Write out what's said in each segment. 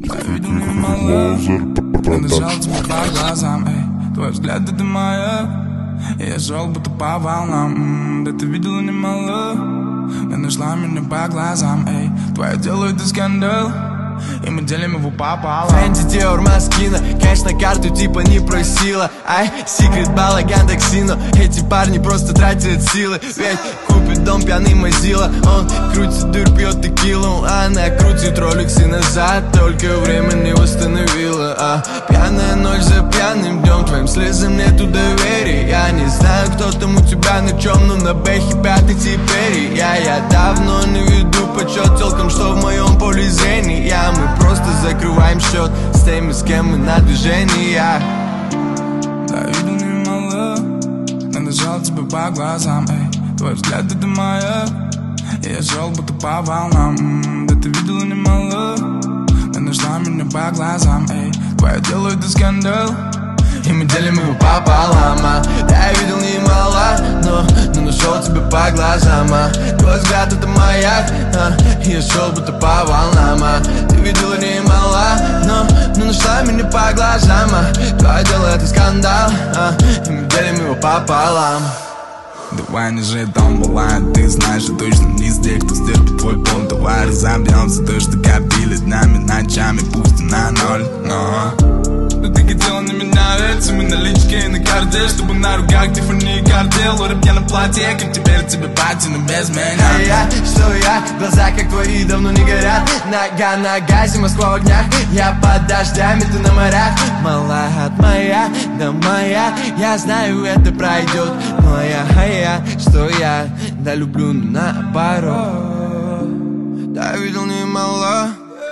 Я видел немало, я нажал тебе по глазам, эй. Твой взгляд это моя, и я шел будто по волнам. Да ты видела немало, я нашла меня по глазам, эй. Твое дело это скандал, и мы делим его пополам. Фэнди, Диор, Маскина, кэш на карту типа не просила. Ай, секрет, балаган, таксино. Эти парни просто тратят силы. Ведь купит дом пьяный Мазила. Он крутит дыр, пьет текилу. Она крутит роликсы назад, только время не восстановила. Пьяная ночь за пьяным днем, твоим слезам нету доверия. Я не знаю, кто там у тебя на чем, но на бэхе пятый теперь. Я давно не веду почет телкам, что в моем поле зрения. Мы просто закрываем счет с теми, с кем мы на движении. Да, видел немало, но нажал тебе по глазам, эй. Твой взгляд это моя, и я шел будто по волнам. Да ты видела немало, но нашла меня по глазам, эй. Твое дело это скандал, и мы делим его пополам. Я видел немало, но нашел тебя по глазам. Твой взгляд это маяк, я шел будто по волнам. Ты видела немало, но нашла меня по глазам. Твое дело это скандал, и мы делим его пополам. Давай не жить там бывает, ты знаешь, я точно не из тех, кто стерпит твой пол. Давай разобьемся то, что копили днями, ночами, пусть и на ноль. Но ты хотела на меня верить, мы налички и на карте, чтобы на руках Тиффани и картел. Рэп я на платье, как теперь тебе пати, но без меня. Что я, глаза как твои давно не горят. Нога на газе, Москва в огнях. Я под дождями, ты на морях. Малая моя, да моя. Я знаю, это пройдет. Моя, что я, да люблю наоборот. Да видел немало,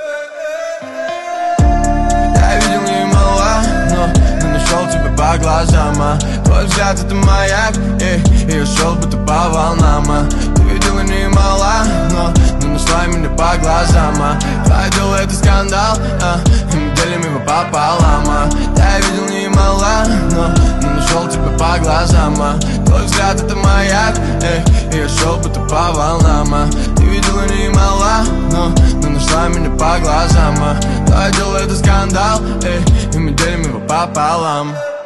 но нашел тебя по глазам. Твой взгляд это маяк, и я шел будто по волнам. Ты видела немало, но нашла меня по глазам. Твое дело это скандал, и мы делим его пополам. Я видел немало, но нашел тебя по глазам. Твой взгляд это маяк, и я шел будто по волнам. Ты видела немало, но нашла меня по глазам. Твое дело это скандал, и мы делим его пополам.